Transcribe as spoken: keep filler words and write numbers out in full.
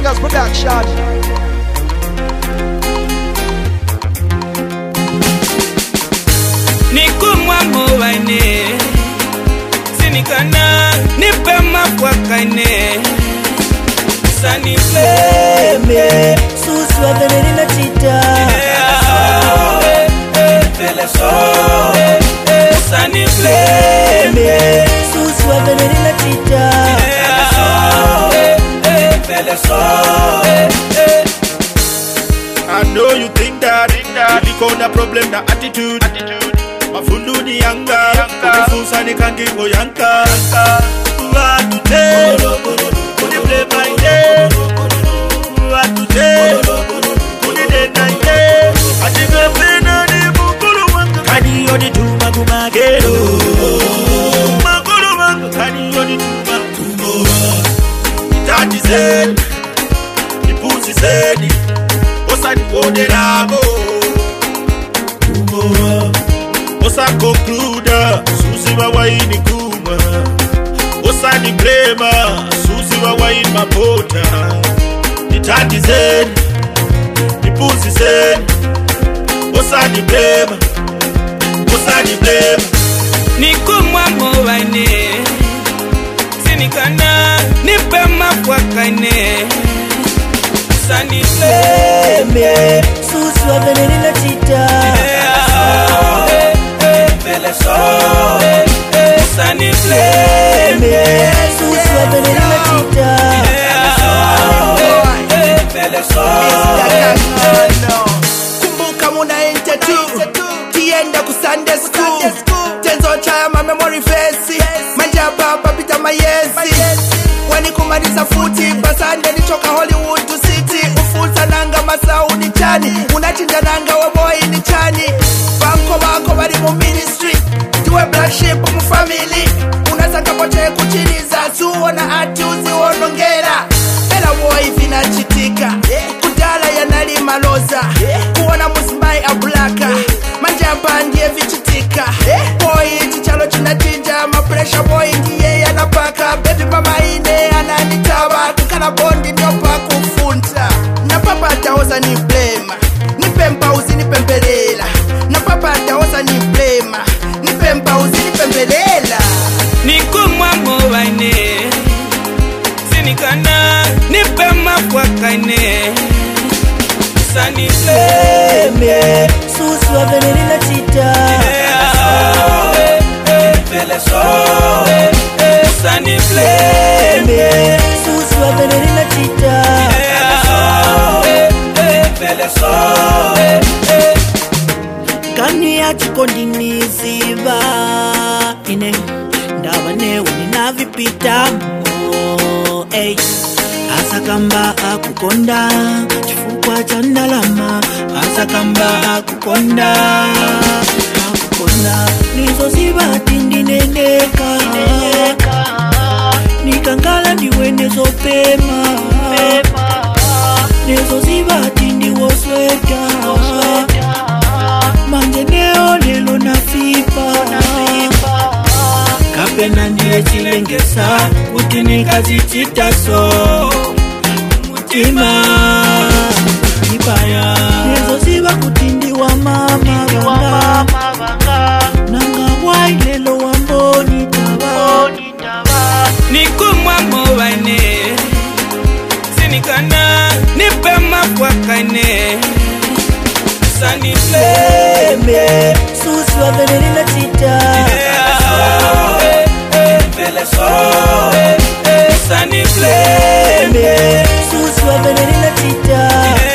Fingers Production. Nikumwa muwaine Sinikana Nipema kwa kaine Sani Fleme Susu wa veneni na chita Fele so Sani Fleme Susu wa veneni na chita Fele so I know you think that, think that you call the problem the attitude, attitude. Mafundu ni yanga, kufusa ni kangi go yanka. What to say? Could you play my day? What to say? Could you day night day? I think I'm better than Mukulu Wanka. Kani yoni tu magumagero. Mukulu Wanka. Kani yoni tu magumagero. That is it. The pussy said it. Osa ni koderago. Osa conclude, Susi wa waini kuma. Osa ni blema, Susi wa waini mapota. The tati zen, the pussy zen. Osa ni blema, Osa ni blema. Nikumwa muwaine Sinikana Nipema kwa kaine Sani Fleme Susu wa veneni na chita Fele so Sani Fleme Susu wa veneni na chita Fele so Kumbuka muna ente tu Tienda ku Sunday school Tenzo chaya ma memory face Manja baba pita mayezi Wani kumaliza futi Basande ni choka Hollywood to city Ufuta nanga masau ni chani Unachinja nanga wa boy ni chani Banko bako bari mu ministry Tuwe black sheep mu family Unasanga poche kuchiriza Suona ati uzi wonongera Ela boy vina chitika Kudala ya nali maloza Kuona musmai abulaka Manja bandie vichitika Boy chichalo chinachinja Ma pressure boy ndiye yanapaka Baby mama ine ananitaba Kukana bondi nyopa kufunta Na papa ataoza ni blema Nipempa uzi nipempelela Na papa ataoza ni blema Nipempa uzi nipempelela Nikumwa muwaine Sinikana Nipema kwa kaine Sani Fleme Susu wa veneni na chita Fele so Sani Fleme Susu wa veneni na chita Fele so Kani ya chikondiniziba Ine Ndawa newe nina vipita mo Ey Asa kamba akukonda Chifukwa chandalama Asa kamba akukonda Akukonda Nizo ziba tindi neneka Nikangala ndiwe nezo pema Nezo ziba tindi wosweta Manjeneo lelo na fipa Kapena ndiye chilengesa Utini kazi chitaso Mutima Nipaya Nezo ziba kutindi wa mama Vanga Nanga wai lelo wamboni taba Nikumwa muwaine Sinikana Nipema kwa kaine Sani Fleme Susu wa veneni na chita Fele so Sani Fleme Susu wa veneni na chita